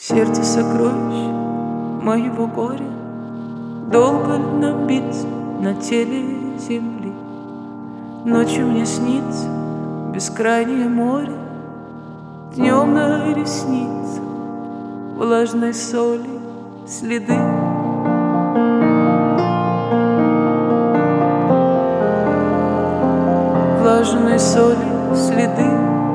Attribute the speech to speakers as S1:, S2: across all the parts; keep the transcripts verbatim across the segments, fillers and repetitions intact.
S1: Сердце сокровищ моего горя, долго ли нам биться на теле земли? Ночью мне снится бескрайнее море, днем на ресницах влажной соли следы. Влажной соли следы.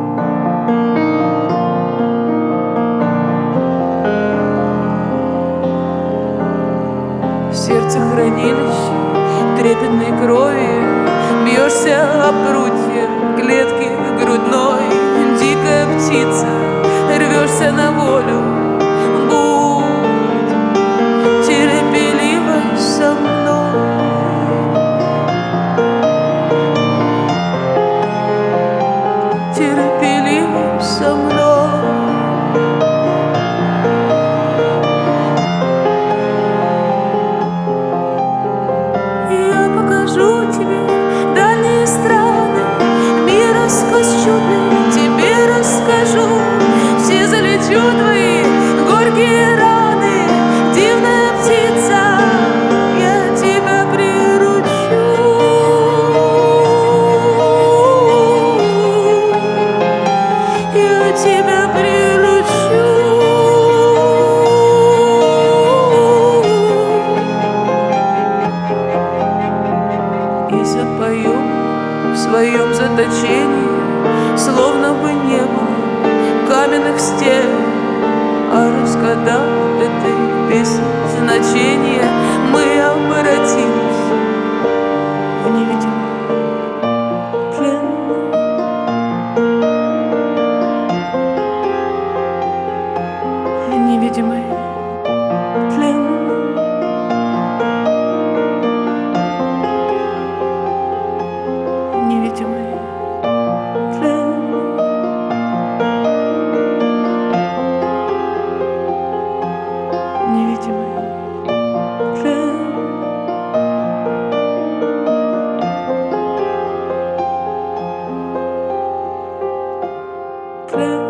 S1: В сердце хранилище трепетной крови бьешься об прутья клетки грудной. Дикая птица, рвешься на волю, будь терпелива со мной. Терпелива со мной. Твои горькие раны, дивная птица, я тебя приручу. Я тебя приручу. И запою в своем заточении, словно бы не было каменных стен. А разгадав этой песни значение, мы обратились в невидимый плен. Невидимый плен. Невидимый плен. Невидимый плен. Плен.